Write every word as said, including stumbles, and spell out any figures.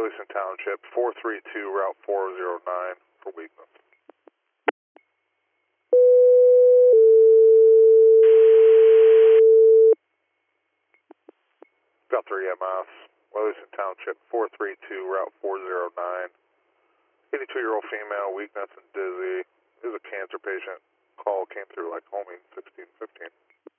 Weatherson Township, four three two, Route four oh nine for weakness. Got three M S, Weatherson Township, four three two, Route four oh nine. eighty-two-year-old female, weakness and dizzy. Is a cancer patient. Call came through like homing sixteen fifteen.